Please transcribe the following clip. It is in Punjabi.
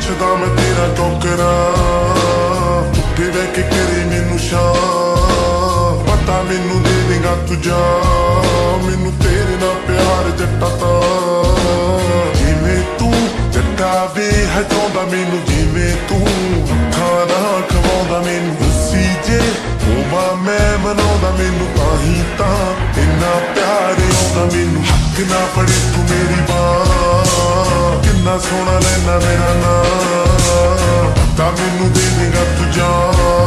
ਪੁੱਛਦਾ ਮੈਂ ਤੇਰਾ ਟੋਕਰਾ, ਉੱਤੇ ਬਹਿ ਕੇ ਕਰੇ ਮੈਨੂੰ ਸ਼ਾਂ, ਪਤਾ ਮੈਨੂੰ ਦੇ ਦੇਗਾ ਤੂੰ ਜਾ, ਮੈਨੂੰ ਤੇਰੇ ਨਾਲ ਪਿਆਰ ਜੱਟਾ ਤਾਂ। ਜਿਵੇਂ ਤੂੰ ਜੱਟਾ ਵੇ ਹਟਾਉਂਦਾ ਮੈਨੂੰ, ਜਿਵੇਂ ਤੂੰ ਅੱਖਾਂ ਨਾਲ ਖਵਾਉਂਦਾ ਮੈਨੂੰ, ਉਸੀ ਜੇ ਹੋਵਾਂ ਮੈਂ ਮਨਾਉਂਦਾ ਮੈਨੂੰ, ਤਾਂ ਹੀ ਤਾਂ ਇੰਨਾ ਪਿਆਰ ਆਉਂਦਾ ਮੈਨੂੰ। ਹੱਕ ਨਾ ਫੜੇ ਤੂੰ ਮੇਰੀ ਬਾਂਹ, ਕਿੰਨਾ ਸੋਹਣਾ ਲੈਣਾ ਮੇਰਾ ਨਾਂ, ਤਾਂ ਮੈਨੂੰ ਦੇ ਦੇਗਾ ਤੂੰ ਜਾਨ,